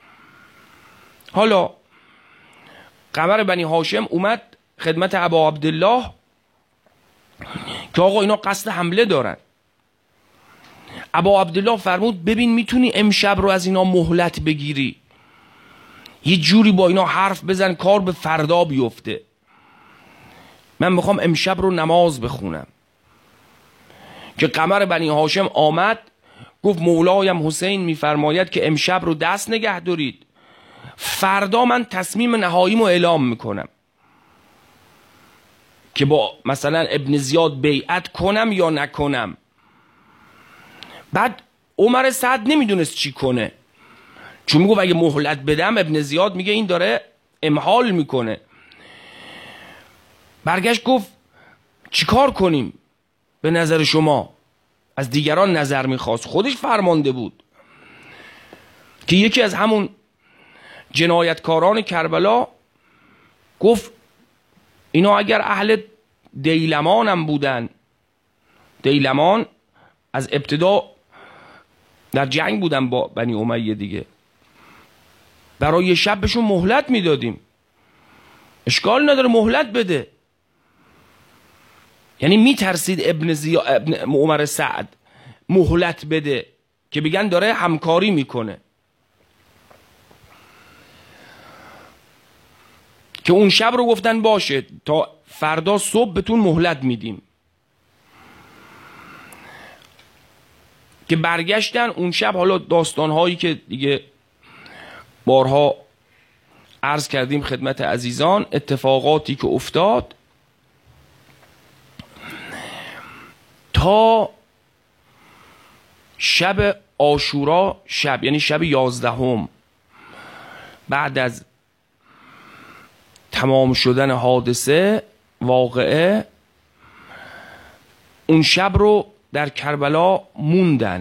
حالا قمر بنی هاشم اومد خدمت ابا عبدالله که آقا اینا قصد حمله دارن. ابا عبدالله فرمود ببین میتونی امشب رو از اینا مهلت بگیری، یه جوری با اینا حرف بزن کار به فردا بیفته، من میخوام امشب رو نماز بخونم. که قمر بنی هاشم آمد گفت مولایم حسین میفرماید که امشب رو دست نگه دارید، فردا من تصمیم نهاییمو اعلام میکنم. که با مثلا ابن زیاد بیعت کنم یا نکنم. بعد عمر سعد نمیدونست چی کنه، چون میگه اگه مهلت بدم ابن زیاد میگه این داره امحال میکنه. برگشت گفت چیکار کنیم به نظر شما؟ از دیگران نظر میخواست، خودش فرمانده بود. که یکی از همون جنایتکاران کربلا گفت اینا اگر اهل دیلمان هم بودن، دیلمان از ابتدا در جنگ بودن با بنی امیه دیگه، برای یه شب بهشون مهلت میدادیم، اشکال نداره مهلت بده. یعنی میترسید ابن, زیا... ابن عمر سعد مهلت بده که بگن داره همکاری میکنه. که اون شب رو گفتن باشه تا فردا صبح بهتون مهلت میدیم. که برگشتن اون شب، حالا داستانهایی که دیگه بارها عرض کردیم خدمت عزیزان، اتفاقاتی که افتاد تا شب عاشورا، شب یعنی شب یازدهم بعد از تمام شدن حادثه واقعه، اون شب رو در کربلا موندن.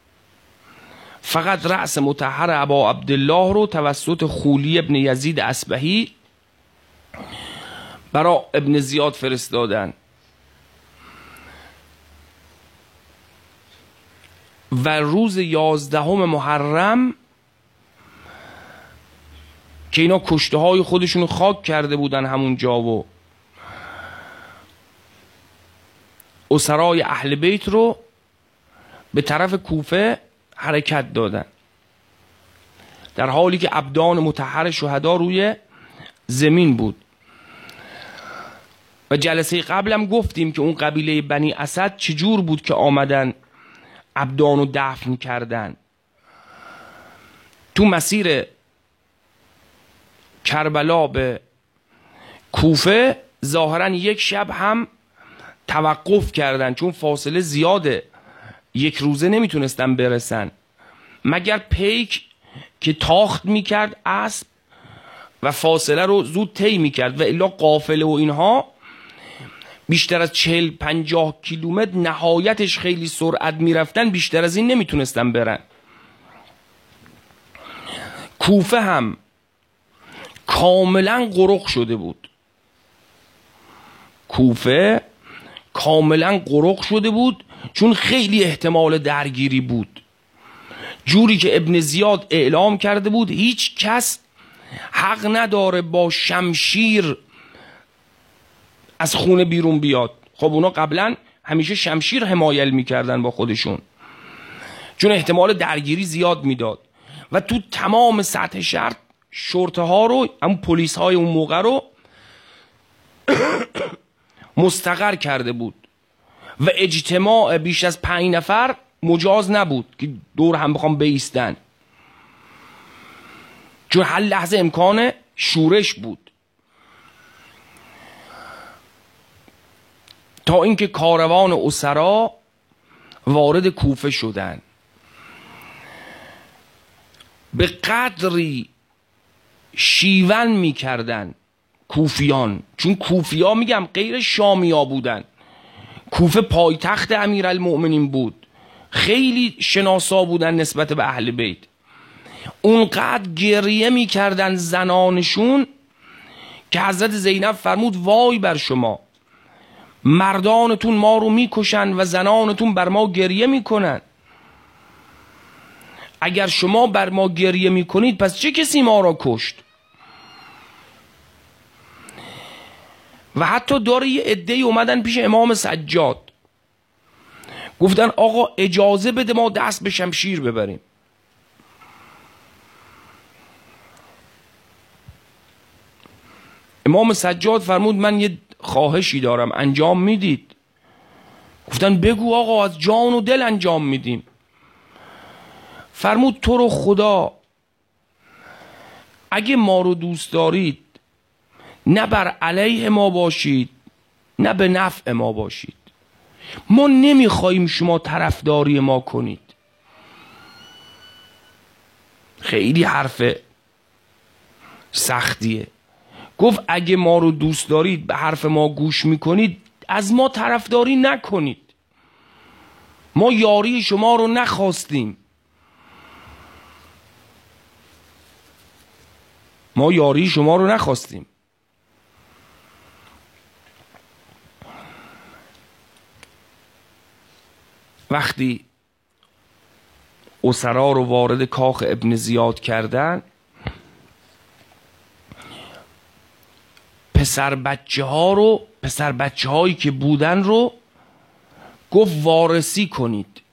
فقط رأس مطهر ابا عبدالله رو توسط خولی ابن یزید اصبهی برای ابن زیاد فرستادن و روز یازدهم محرم که اینا کشته های خودشون خاک کرده بودن همونجا و اسرای اهل بیت رو به طرف کوفه حرکت دادن، در حالی که ابدان مطهر شهدا روی زمین بود. و جلسه قبلم گفتیم که اون قبیله بنی اسد چجور بود که آمدن ابدان رو دفن کردن. تو مسیر کربلا به کوفه ظاهرا یک شب هم توقف کردن، چون فاصله زیاده، یک روزه نمیتونستن برسن، مگر پیک که تاخت میکرد اسب و فاصله رو زود طی میکرد، و الا قافله و اینها بیشتر از چهل پنجاه کیلومتر نهایتش خیلی سرعت میرفتن، بیشتر از این نمیتونستن برن. کوفه هم کاملا غرق شده بود، کوفه کاملا غرق شده بود، چون خیلی احتمال درگیری بود. جوری که ابن زیاد اعلام کرده بود هیچ کس حق نداره با شمشیر از خونه بیرون بیاد. خب اونا قبلا همیشه شمشیر حمایل میکردن با خودشون، چون احتمال درگیری زیاد میداد. و تو تمام سطح شهر شرطه ها رو، همون پلیس های اون موقع رو مستقر کرده بود و اجتماع بیش از پنج نفر مجاز نبود که دور هم بخوام بایستن، چون هر لحظه امکان شورش بود. تا اینکه کاروان اسرا وارد کوفه شدن، به قدری شیون میکردن کوفیان، چون کوفیا میگم غیر شامیا بودن، کوفه پایتخت امیرالمؤمنین بود، خیلی شناسا بودن نسبت به اهل بیت. اونقدر گریه میکردن زنانشون که حضرت زینب فرمود وای بر شما، مردانتون ما رو میکشن و زنانتون بر ما گریه میکنن. اگر شما بر ما گریه میکنید پس چه کسی ما را کشت؟ و حتی داره یه عده‌ای اومدن پیش امام سجاد، گفتن آقا اجازه بده ما دست به شمشیر ببریم. امام سجاد فرمود من یه خواهشی دارم، انجام میدید؟ گفتن بگو آقا، از جان و دل انجام میدیم. فرمود تو رو خدا اگه ما رو دوست دارید نه بر علیه ما باشید نه به نفع ما باشید. ما نمیخواییم شما طرفداری ما کنید. خیلی حرف سختیه. گفت اگه ما رو دوست دارید، به حرف ما گوش میکنید، از ما طرفداری نکنید. ما یاری شما رو نخواستیم. ما یاری شما رو نخواستیم. وقتی اسرا رو وارد کاخ ابن زیاد کردن، پسر بچه ها رو پسر بچه هایی که بودن رو گفت وارسی کنید.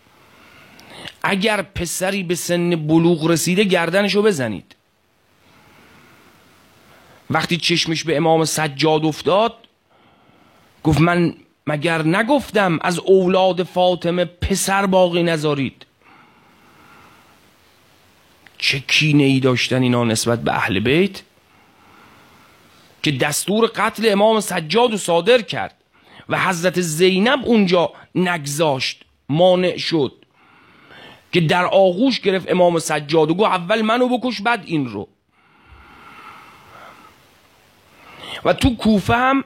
اگر پسری به سن بلوغ رسیده گردنشو بزنید. وقتی چشمش به امام سجاد افتاد گفت من مگر نگفتم از اولاد فاطمه پسر باقی نذارید؟ چه کینه ای داشتن اینا نسبت به اهل بیت که دستور قتل امام سجاد رو صادر کرد و حضرت زینب اونجا نگذاشت، مانع شد که در آغوش گرفت امام سجاد و گفت اول منو بکش بعد این رو. و تو کوفه هم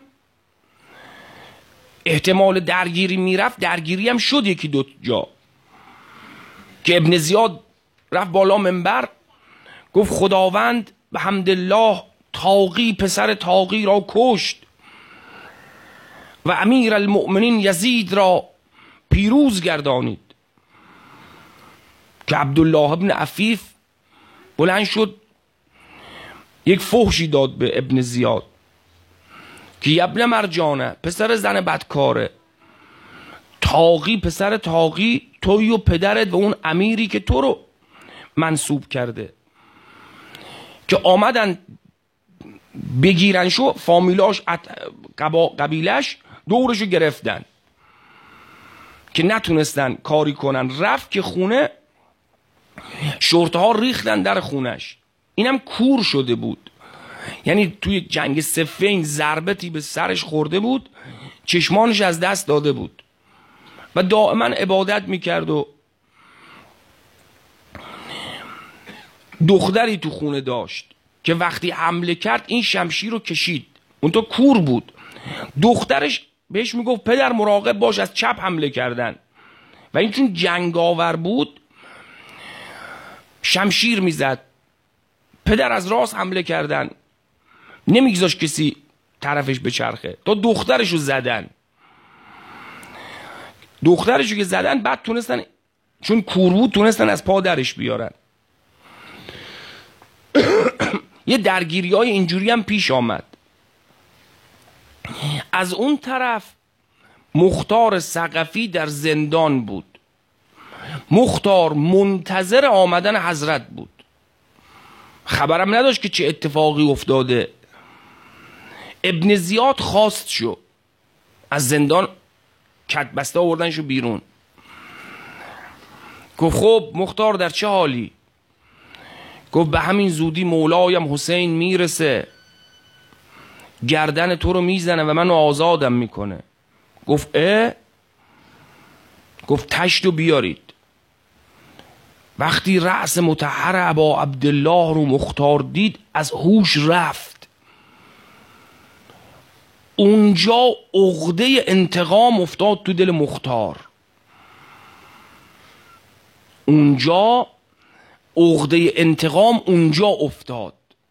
احتمال درگیری میرفت، درگیری هم شد یکی دو جا که ابن زیاد رفت بالا منبر گفت خداوند به حمدالله طاغی پسر طاغی را کشت و امیر المؤمنین یزید را پیروز گردانید. که عبدالله ابن عفیف بلند شد یک فحشی داد به ابن زیاد که ابن مرجانه پسر زن بدکاره، طاغی پسر طاغی توی و پدرت و اون امیری که تو رو منصوب کرده. که آمدن بگیرن شو، فامیلاش قبیلش دورشو گرفتن که نتونستن کاری کنن. رفت که خونه، شرطه ها ریختن در خونش. اینم کور شده بود، یعنی توی جنگ صفین ضربتی به سرش خورده بود، چشمانش از دست داده بود و دائما عبادت میکرد و دختری تو خونه داشت که وقتی حمله کرد این شمشیر رو کشید، اون تو کور بود. دخترش بهش میگفت پدر مراقب باش از چپ حمله کردن، و این چون جنگاور بود شمشیر میزد. پدر از راست حمله کردن، نمیگذاشت کسی طرفش بچرخه تا دخترشو زدن. دخترشو که زدن بعد تونستن، چون کور بود تونستن از پا درش بیارن. یه درگیری های اینجوری هم پیش آمد. از اون طرف مختار ثقفی در زندان بود. مختار منتظر آمدن حضرت بود، خبرم نداشت که چه اتفاقی افتاده. ابن زیاد خواست شو از زندان، کت بسته آوردنشو بیرون. گفت خب مختار در چه حالی؟ گفت به همین زودی مولایم حسین میرسه، گردن تو رو میزنه و منو آزادم میکنه. گفت اه؟ گفت تشتو بیارید. وقتی رأس مطهر ابا عبدالله رو مختار دید از هوش رفت. اونجا عقده انتقام افتاد تو دل مختار. اونجا عقده انتقام اونجا افتاد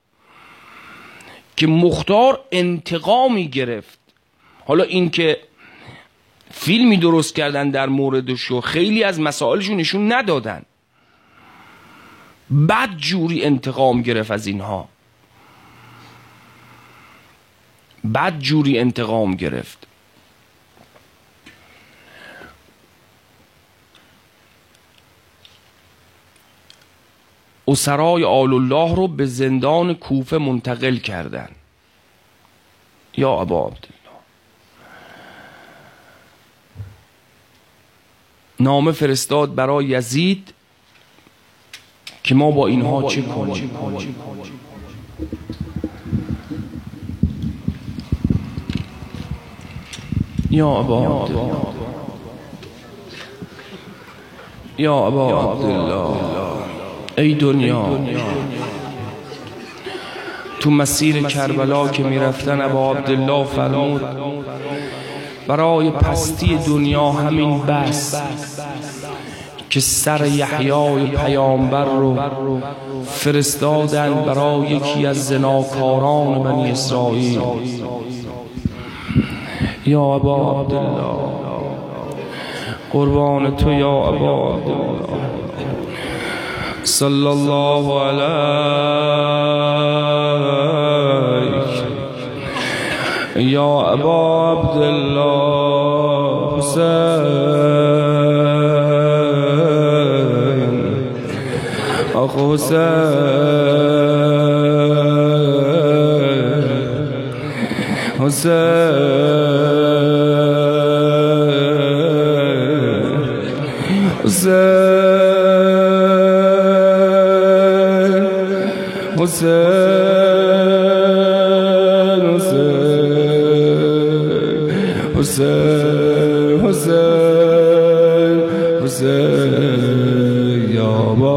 که مختار انتقامی گرفت. حالا این که فیلمی درست کردن در موردشو، خیلی از مسائلشو نشون ندادن، بد جوری انتقام گرفت از اینها، بد جوری انتقام گرفت. اسرای آل الله رو به زندان کوفه منتقل کردن. یا ابا عبدالله، نامه فرستاد برای یزید که ما با اینها چه کنیم. یا ابا عبدالله یا ابا عبدالله ای دنیا، تو مسیر کربلا که میرفتن ابا عبدالله فرمود برای پستی دنیا همین بس که سر یحیای پیامبر رو فرستادن برای یکی از زناکاران بنی اسرائیل. یا ابا عبدالله قربان تو یا ابا عبدالله صلی الله علیک یا ابا عبدالله حسین آخ حسین حسین حسین حسین حسین حسین حسین یا ابا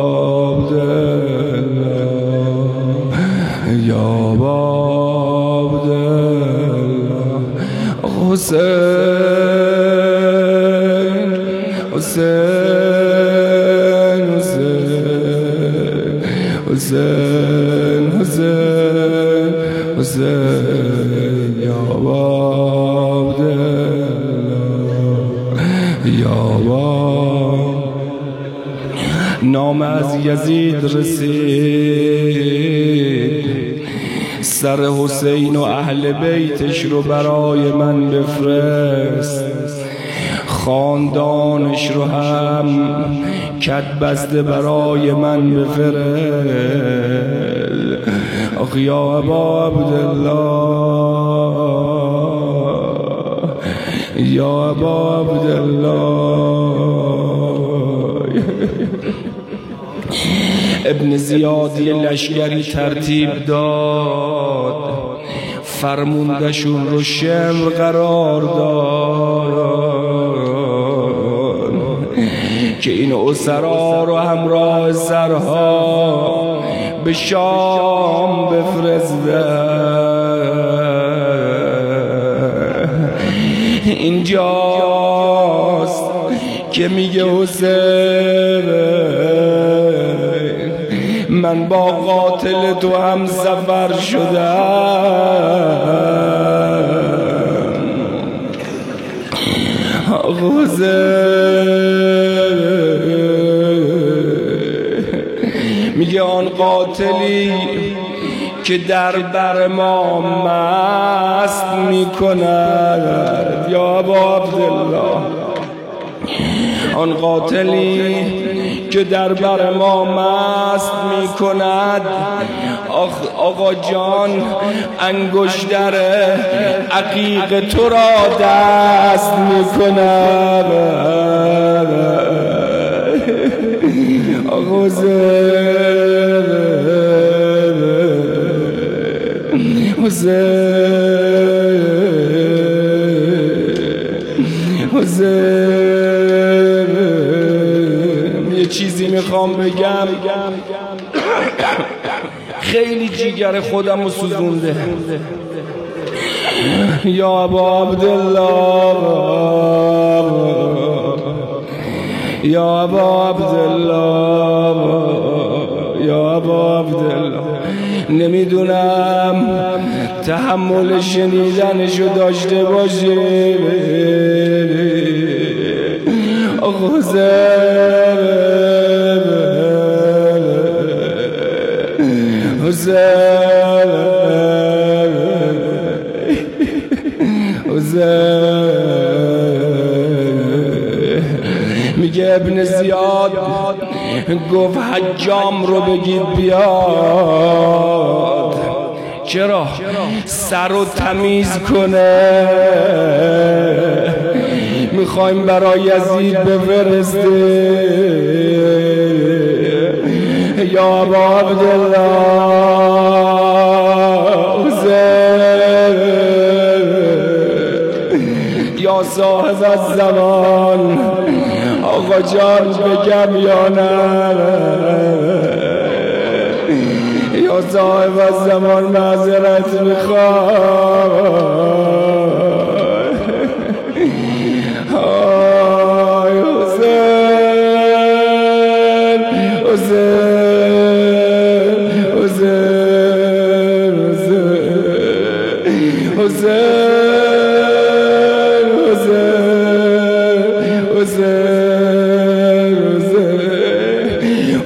عبدالله یا ابا عبدالله حسین حسین حسین حسین حسین یا ابا یا ابا. نام از یزید رسید سر حسین و اهل بیتش رو برای من بفرست، خاندانش رو هم کد بسته برای من بفرست. آخ یا ابا عبدالله یا ابا عبدالله. ابن زیادی لشکری ترتیب داد، فرموندشون رو شمر قرار داد که این اسرا رو همراه سرها به شام بفرستن. اینجاست که میگه حسین من با قاتل تو هم سفر شدم. حسین میگه آن قاتلی که در بر ما مست میکند یا ابا عبدالله، آن قاتلی که در بر ما مست میکند. آقا جان انگشتر عقیق تو را دست میکند. آقا حسین حسین حسین یه چیزی میخوام بگم، خیلی جیگر خودم رو سوزونده. یا ابا عبدالله یا ابا عبدالله یا ابا عبدالله، نمیدونم تحمل شنیدنشو داشته باشه. آقا حسین حسین حسین میگه ابن زیاد گفت حجام رو بگید بیاد. چرا؟ سر رو تمیز کنه، میخوایم برای یزید بفرسته. یا ابا عبدالله حسین صاحب الزمان آقا جان بگم یا نه؟ یا صاحب الزمان معذرت میخوام. آی حسین حسین حسین حسین حسین حسین حسین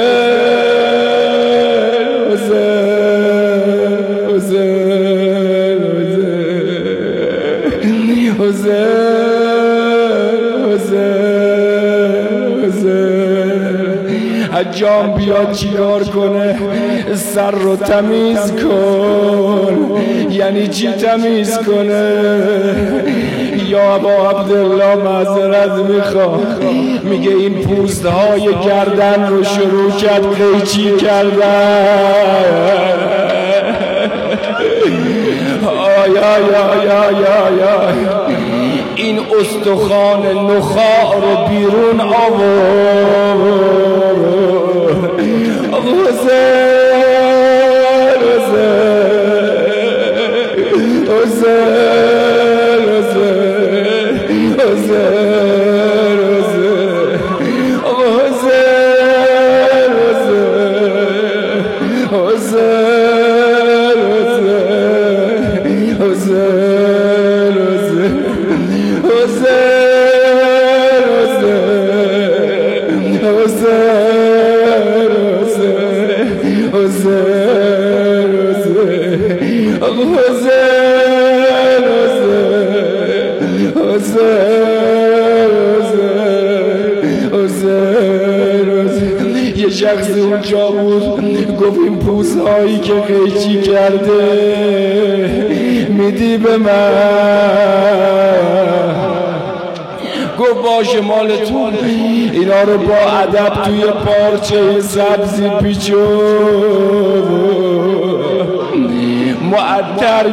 حسین حجام بیاد چیکار کنه؟ سر رو تمیز کن. یعنی چی تمیز کنه؟ یا ابا عبدالله معذرت میخوام. میگه این پوست های گردن رو شروع کرد قیچی کردن. آی آی آی آی آی آی این استخوان نخاع رو بیرون آورد. حسین حسین حسین حسین یه شخصی اونجا بود گفت این پوست هایی که قیچی کرده میدی به من؟ گفت باشه مال تو. اینا رو با ادب توی پارچه سبزی پیچون معطر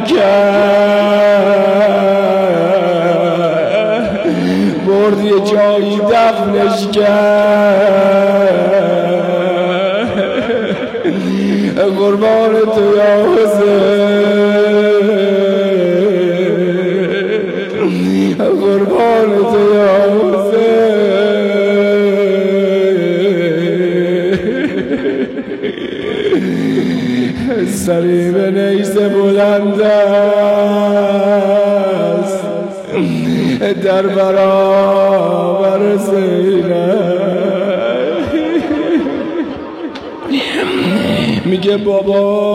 کرد، برد یه جایی دفنش کرد. قربان تو یا حسین، قربان تو یا حسین. سری به نیزه بلند است در برابر زینب. میگه بابا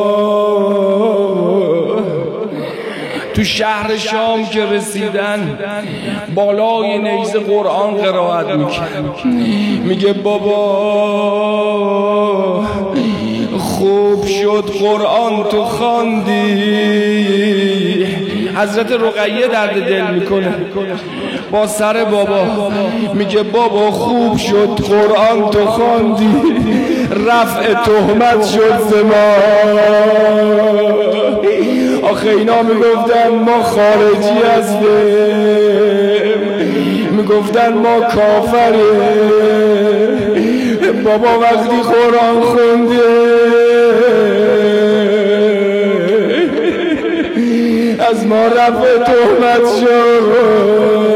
تو شهر شام که رسیدن بالای نیزه قرآن قرائت میکرد. میگه بابا خوب شد قرآن تو خواندی. حضرت رقیه درد دل میکنه با سر بابا. میگه بابا خوب شد قرآن تو خواندی، رفع تهمت شد زمان. آخه اینا میگفتن ما خارجی هستیم، میگفتن ما کافریم. بابا وقتی قرآن خونده از ما رفع تهمت شد.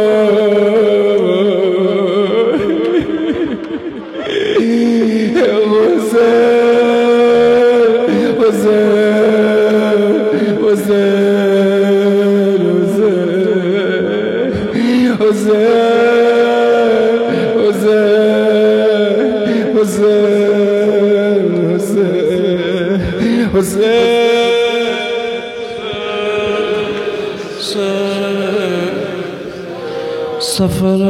سفر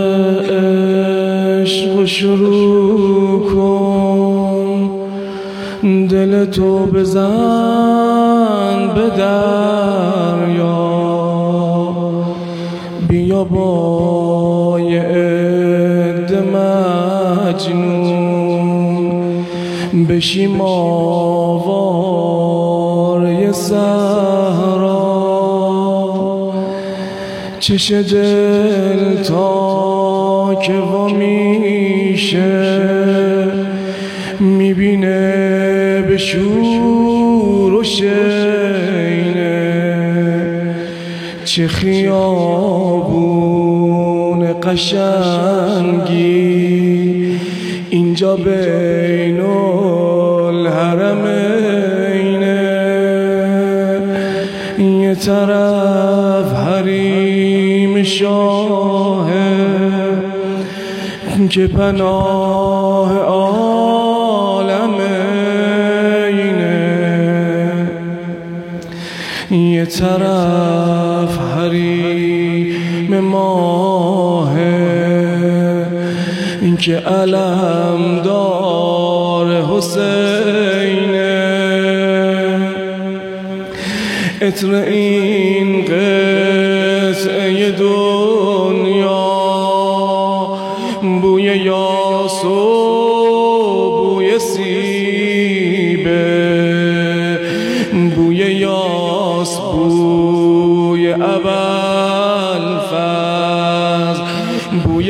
عشق شروع کن، دل تو بزن به دریا. بیا با یه عده مجنون بشیم آواره صحرا. چش دل تا که وا میشه میبینه به شور و شینه، چه خیابون قشنگی اینجا بین الحرمینه. یه طرف حریم شاهه که پناه عالمینه، یه طرف حریم ماهه که علمدار حسینه. عطر این قطعه دنیا بوی یاس و بوی سیبه، بوی یاس بوی ابوالفضل، بوی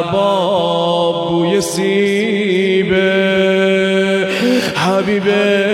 ارباب بوی سیبه. حبیب